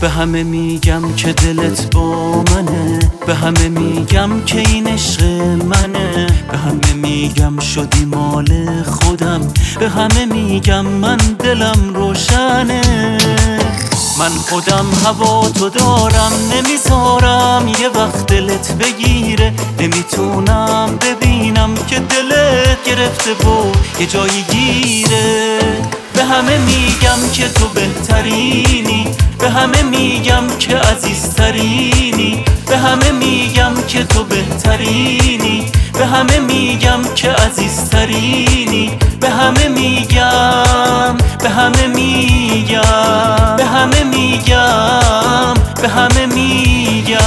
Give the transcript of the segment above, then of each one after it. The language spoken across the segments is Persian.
به همه میگم که دلت با منه، به همه میگم که این عشق منه، به همه میگم شدی مال خودم، به همه میگم من دلم روشنه. من خودم هوا تو دارم، نمیذارم یه وقت دلت بگیره، نمیتونم ببینم که دلت گرفته و یه جایی گیره. به همه میگم که تو بهترینی، به همه میگم که عزیزترینی، به همه میگم که تو بهترینی، به همه میگم که عزیزترینی، به همه میگم، به همه میگم، به همه میگم، به همه میگم.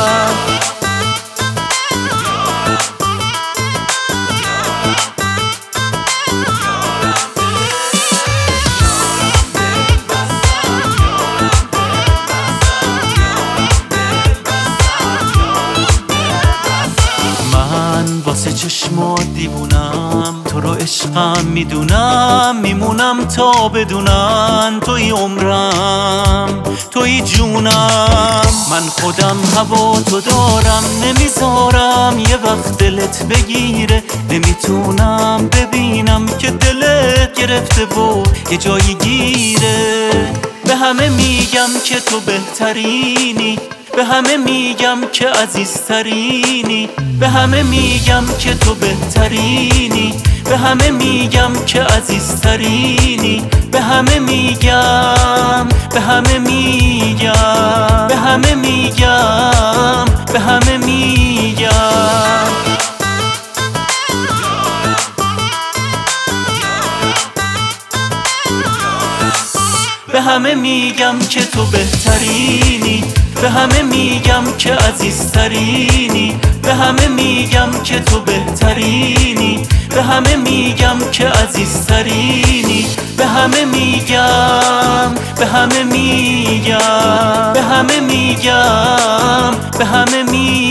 واسه چشمات دیوونم، تو رو عشقم میدونم، میمونم تا بدونم توی عمرم، توی جونم. من خودم هوا تو دارم، نمیذارم یه وقت دلت بگیره، نمیتونم ببینم که دلت گرفته و یه جایی گیره. به همه میگم که تو بهترینی، به همه میگم که عزیزترینی، به همه میگم که تو بهترینی، به همه میگم که عزیزترینی، به همه میگم، به همه میگم، به همه میگم، به همه میگم. به همه میگم که تو بهترینی، به همه میگم که عزیزترینی، به همه میگم که تو بهترینی، به همه میگم که عزیزترینی، به همه میگم، به همه میگم، به همه میگم، به همه میگم.